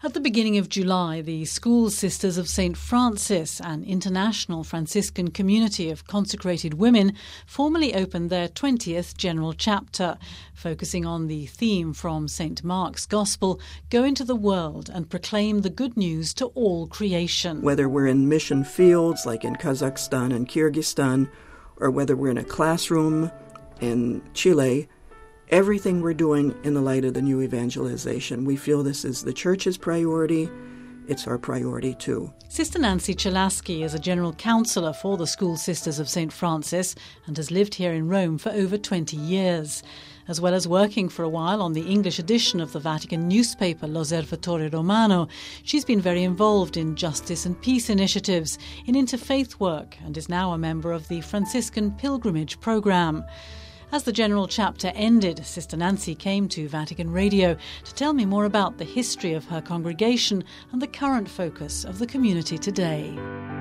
At the beginning of July, the School Sisters of St. Francis, an international Franciscan community of consecrated women, formally opened their 20th General Chapter, focusing on the theme from St. Mark's Gospel, "Go into the world and proclaim the good news to all creation." Whether we're in mission fields like in Kazakhstan and Kyrgyzstan, or whether we're in a classroom in Chile, everything we're doing in the light of the new evangelization. We feel this is the Church's priority. It's our priority too. Sister Nancy Chelaski is a general counsellor for the School Sisters of St. Francis and has lived here in Rome for over 20 years. As well as working for a while on the English edition of the Vatican newspaper L'Osservatore Romano, she's been very involved in justice and peace initiatives, in interfaith work, and is now a member of the Franciscan Pilgrimage Programme. As the General Chapter ended, Sister Nancy came to Vatican Radio to tell me more about the history of her congregation and the current focus of the community today.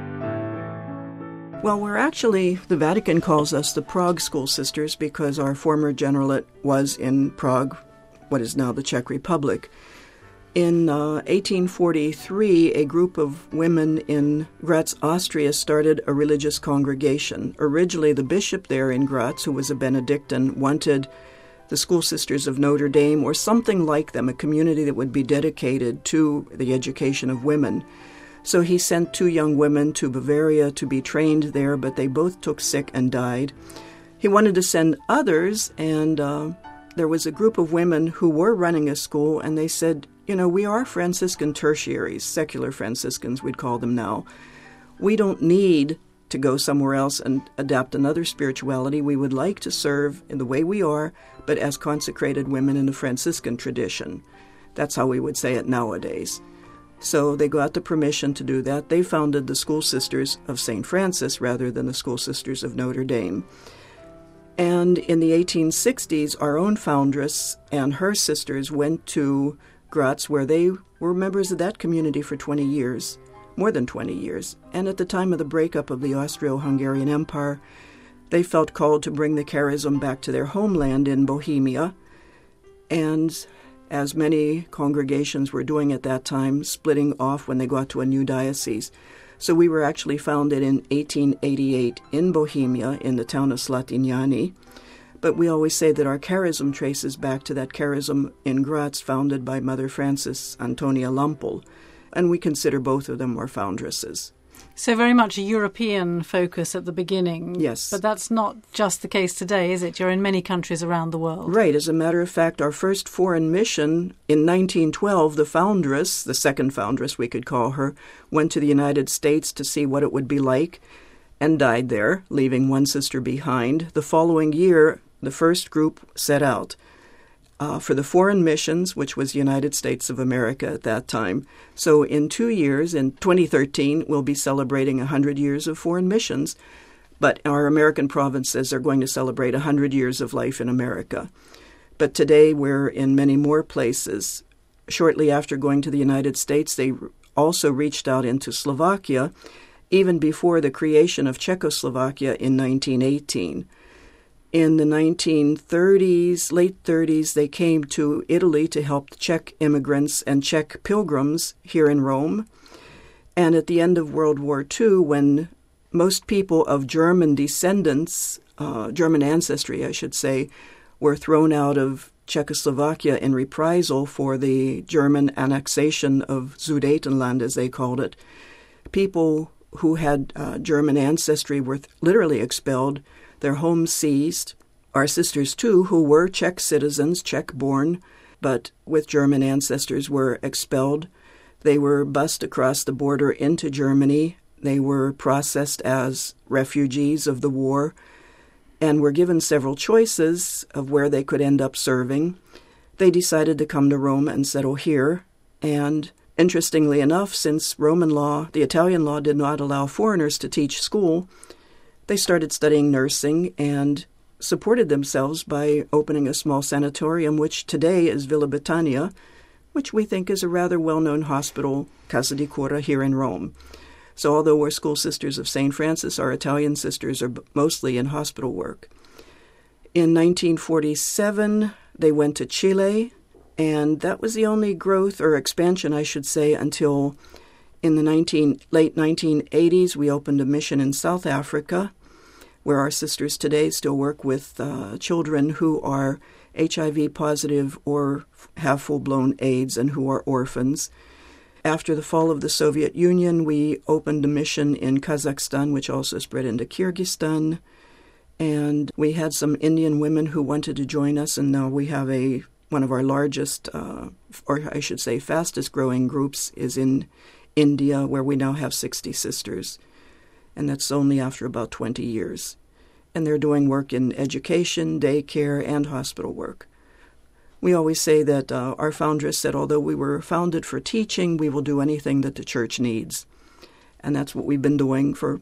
Well, the Vatican calls us the Prague School Sisters because our former generalate was in Prague, what is now the Czech Republic. In 1843, a group of women in Graz, Austria, started a religious congregation. Originally, the bishop there in Graz, who was a Benedictine, wanted the School Sisters of Notre Dame or something like them, a community that would be dedicated to the education of women. So he sent 2 young women to Bavaria to be trained there, but they both took sick and died. He wanted to send others, and there was a group of women who were running a school, and they said, we are Franciscan tertiaries, secular Franciscans we'd call them now. We don't need to go somewhere else and adapt another spirituality. We would like to serve in the way we are, but as consecrated women in the Franciscan tradition. That's how we would say it nowadays. So they got the permission to do that. They founded the School Sisters of St. Francis rather than the School Sisters of Notre Dame. And in the 1860s, our own foundress and her sisters went to Graz, where they were members of that community for 20 years, more than 20 years. And at the time of the breakup of the Austro-Hungarian Empire, they felt called to bring the charism back to their homeland in Bohemia. And as many congregations were doing at that time, splitting off when they got to a new diocese. So we were actually founded in 1888 in Bohemia, in the town of Slatignani. But we always say that our charism traces back to that charism in Graz founded by Mother Frances Antonia Lampel, and we consider both of them our foundresses. So very much a European focus at the beginning. Yes. But that's not just the case today, is it? You're in many countries around the world. Right. As a matter of fact, our first foreign mission in 1912, the foundress, the second foundress we could call her, went to the United States to see what it would be like and died there, leaving one sister behind. The following year, the first group set out for the foreign missions, which was the United States of America at that time. So in 2 years, in 2013, we'll be celebrating 100 years of foreign missions, but our American provinces are going to celebrate 100 years of life in America. But today we're in many more places. Shortly after going to the United States, they also reached out into Slovakia, even before the creation of Czechoslovakia in 1918. In the 1930s, late 30s, they came to Italy to help Czech immigrants and Czech pilgrims here in Rome. And at the end of World War II, when most people of German descendants, German ancestry, I should say, were thrown out of Czechoslovakia in reprisal for the German annexation of Sudetenland, as they called it, people who had German ancestry were literally expelled, their homes seized. Our sisters, too, who were Czech citizens, Czech-born, but with German ancestors, were expelled. They were bussed across the border into Germany. They were processed as refugees of the war and were given several choices of where they could end up serving. They decided to come to Rome and settle here. And interestingly enough, since Roman law, the Italian law, did not allow foreigners to teach school, they started studying nursing and supported themselves by opening a small sanatorium, which today is Villa Betania, which we think is a rather well-known hospital, Casa di Cura, here in Rome. So although we're School Sisters of St. Francis, our Italian sisters are mostly in hospital work. In 1947, they went to Chile And that was the only growth or expansion, I should say, until in the late 1980s, we opened a mission in South Africa, where our sisters today still work with children who are HIV positive or have full-blown AIDS and who are orphans. After the fall of the Soviet Union, we opened a mission in Kazakhstan, which also spread into Kyrgyzstan. And we had some Indian women who wanted to join us, and now we have one of our largest, or I should say fastest-growing groups is in India, where we now have 60 sisters. And that's only after about 20 years. And they're doing work in education, daycare, and hospital work. We always say that our foundress said, although we were founded for teaching, we will do anything that the church needs. And that's what we've been doing for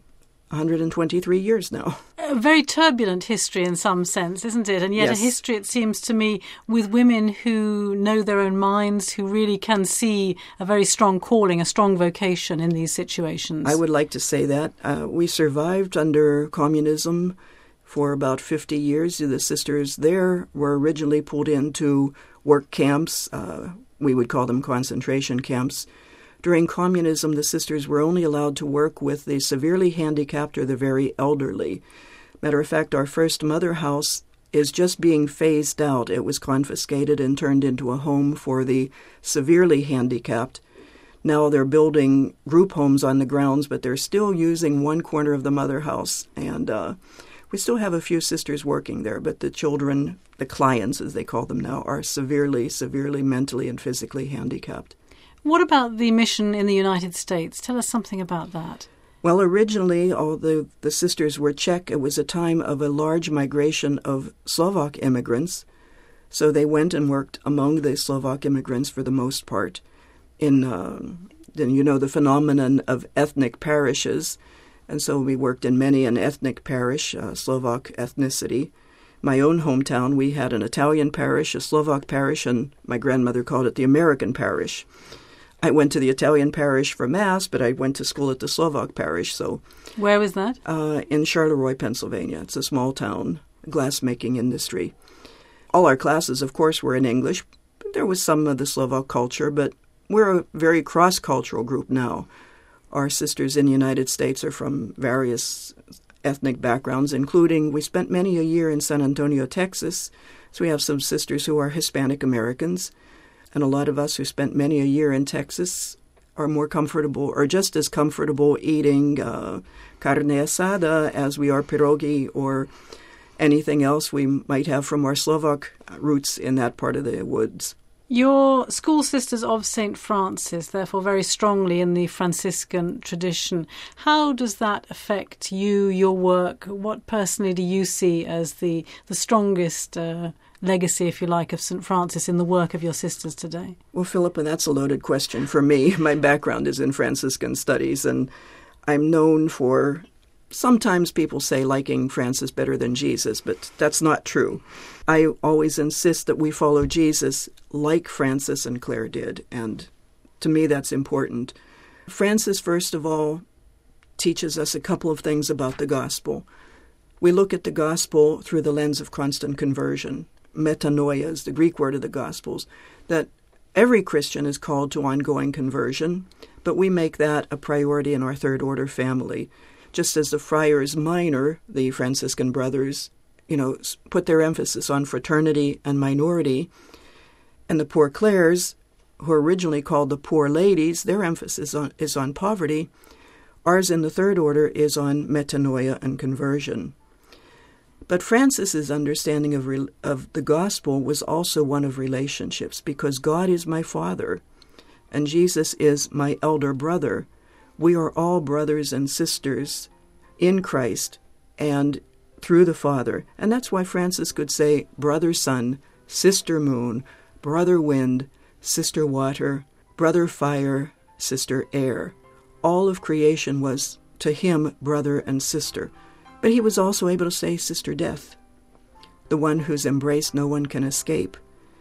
123 years now. A very turbulent history in some sense, isn't it? And yet Yes. A history, it seems to me, with women who know their own minds, who really can see a very strong calling, a strong vocation in these situations. I would like to say that. We survived under communism for about 50 years. The sisters there were originally pulled into work camps. We would call them concentration camps. During communism, the sisters were only allowed to work with the severely handicapped or the very elderly. Matter of fact, our first mother house is just being phased out. It was confiscated and turned into a home for the severely handicapped. Now they're building group homes on the grounds, but they're still using one corner of the mother house. And we still have a few sisters working there, but the children, the clients as they call them now, are severely mentally and physically handicapped. What about the mission in the United States? Tell us something about that. Well, originally, although the sisters were Czech, it was a time of a large migration of Slovak immigrants. So they went and worked among the Slovak immigrants for the most part in, the phenomenon of ethnic parishes. And so we worked in many an ethnic parish, Slovak ethnicity. My own hometown, we had an Italian parish, a Slovak parish, and my grandmother called it the American parish. I went to the Italian parish for Mass, but I went to school at the Slovak parish. So, where was that? In Charleroi, Pennsylvania. It's a small town, glass-making industry. All our classes, of course, were in English. There was some of the Slovak culture, but we're a very cross-cultural group now. Our sisters in the United States are from various ethnic backgrounds, including we spent many a year in San Antonio, Texas. So we have some sisters who are Hispanic Americans. And a lot of us who spent many a year in Texas are more comfortable or just as comfortable eating carne asada as we are pierogi or anything else we might have from our Slovak roots in that part of the woods. Your school sisters of St. Francis, therefore very strongly in the Franciscan tradition. How does that affect you, your work? What personally do you see as the strongest legacy, if you like, of St. Francis in the work of your sisters today? Well, Philippa, that's a loaded question for me. My background is in Franciscan studies, and I'm known for, sometimes people say, liking Francis better than Jesus, but that's not true. I always insist that we follow Jesus like Francis and Clare did, and to me that's important. Francis, first of all, teaches us a couple of things about the gospel. We look at the gospel through the lens of constant conversion. Metanoia is the Greek word of the Gospels, that every Christian is called to ongoing conversion, but we make that a priority in our third order family. Just as the Friars Minor, the Franciscan brothers, put their emphasis on fraternity and minority, and the Poor Clares, who are originally called the Poor Ladies, their emphasis is on poverty. Ours in the third order is on metanoia and conversion. But Francis's understanding of the gospel was also one of relationships, because God is my Father, and Jesus is my elder brother. We are all brothers and sisters in Christ and through the Father. And that's why Francis could say, brother sun, sister moon, brother wind, sister water, brother fire, sister air. All of creation was to him brother and sister. But he was also able to say sister death, the one whose embrace no one can escape.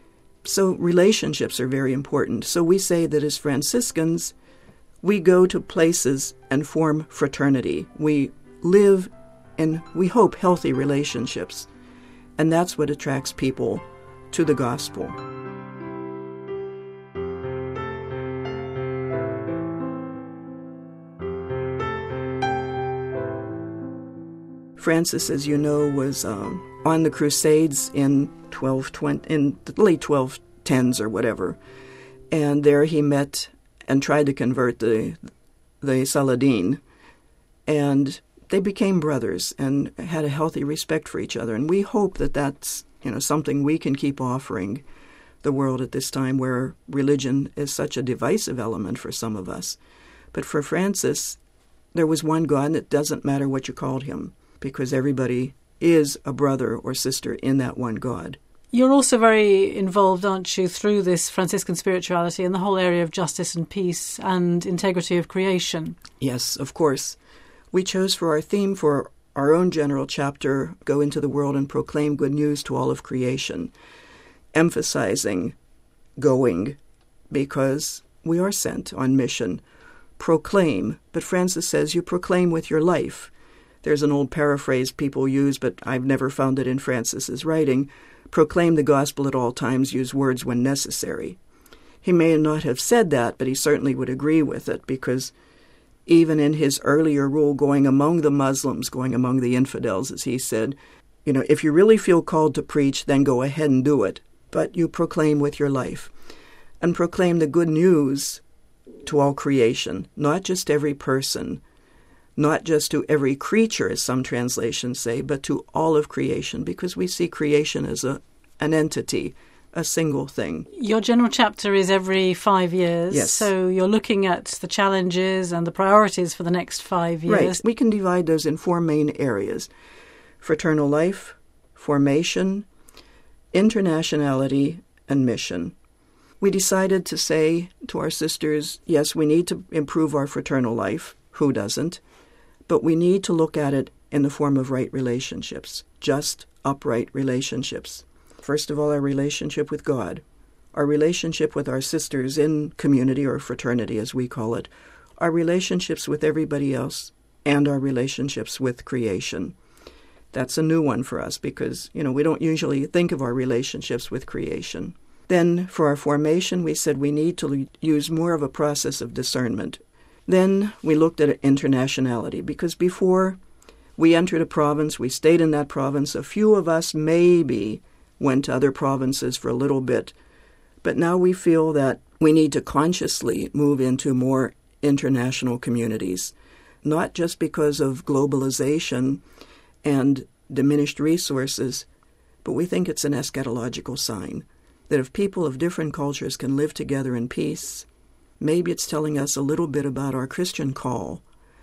So relationships are very important. So we say that as Franciscans, we go to places and form fraternity. We live in, we hope, healthy relationships. And that's what attracts people to the gospel. Francis, as you know, was on the Crusades in the late 1210s or whatever. And there he met and tried to convert the Saladin. And they became brothers and had a healthy respect for each other. And we hope that that's, something we can keep offering the world at this time where religion is such a divisive element for some of us. But for Francis, there was one God, and it doesn't matter what you called him, because everybody is a brother or sister in that one God. You're also very involved, aren't you, through this Franciscan spirituality in the whole area of justice and peace and integrity of creation? Yes, of course. We chose for our theme for our own general chapter, Go into the World and Proclaim Good News to All of Creation, emphasizing going because we are sent on mission. Proclaim, but Francis says you proclaim with your life. There's an old paraphrase people use, but I've never found it in Francis's writing. Proclaim the gospel at all times, use words when necessary. He may not have said that, but he certainly would agree with it, because even in his earlier rule, going among the Muslims, going among the infidels, as he said, if you really feel called to preach, then go ahead and do it, but you proclaim with your life. And proclaim the good news to all creation, not just every person, not just to every creature, as some translations say, but to all of creation, because we see creation as an entity, a single thing. Your general chapter is every 5 years. Yes. So you're looking at the challenges and the priorities for the next 5 years. Right. We can divide those in 4 main areas: fraternal life, formation, internationality, and mission. We decided to say to our sisters, yes, we need to improve our fraternal life. Who doesn't? But we need to look at it in the form of right relationships, just upright relationships. First of all, our relationship with God, our relationship with our sisters in community or fraternity, as we call it, our relationships with everybody else, and our relationships with creation. That's a new one for us because, we don't usually think of our relationships with creation. Then for our formation, we said we need to use more of a process of discernment. Then we looked at internationality, because before we entered a province, we stayed in that province. A few of us maybe went to other provinces for a little bit. But now we feel that we need to consciously move into more international communities, not just because of globalization and diminished resources, but we think it's an eschatological sign that if people of different cultures can live together in peace, maybe it's telling us a little bit about our Christian call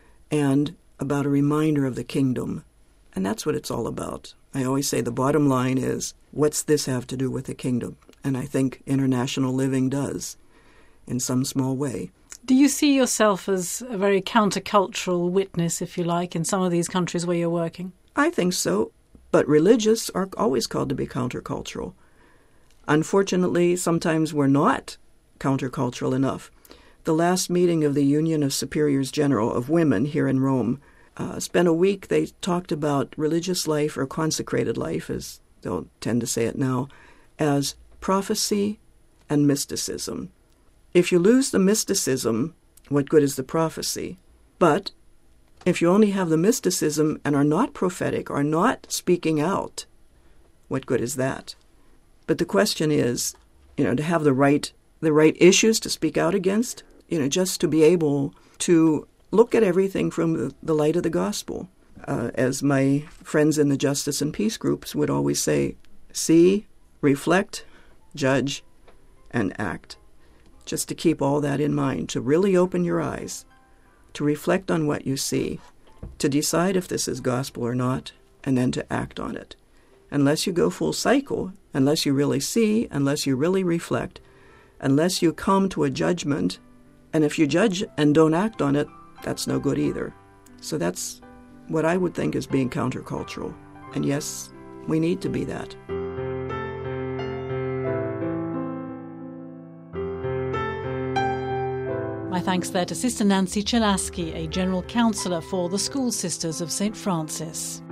and about a reminder of the kingdom. And that's what it's all about. I always say the bottom line is, what's this have to do with the kingdom? And I think international living does, in some small way. Do you see yourself as a very countercultural witness, if you like, in some of these countries where you're working? I think so, but religious are always called to be countercultural. Unfortunately, sometimes we're not countercultural enough. The last meeting of the Union of Superiors General of Women here in Rome spent a week. They talked about religious life, or consecrated life, as they'll tend to say it now, as prophecy and mysticism. If you lose the mysticism, what good is the prophecy? But if you only have the mysticism and are not prophetic, are not speaking out, what good is that? But the question is, to have the right issues to speak out against, just to be able to look at everything from the light of the gospel. As my friends in the Justice and Peace groups would always say, see, reflect, judge, and act. Just to keep all that in mind, to really open your eyes, to reflect on what you see, to decide if this is gospel or not, and then to act on it. Unless you go full cycle, unless you really see, unless you really reflect, unless you come to a judgment, and if you judge and don't act on it, that's no good either. So that's what I would think is being countercultural. And yes, we need to be that. My thanks there to Sister Nancy Chelaski, a General Counsellor for the School Sisters of St. Francis.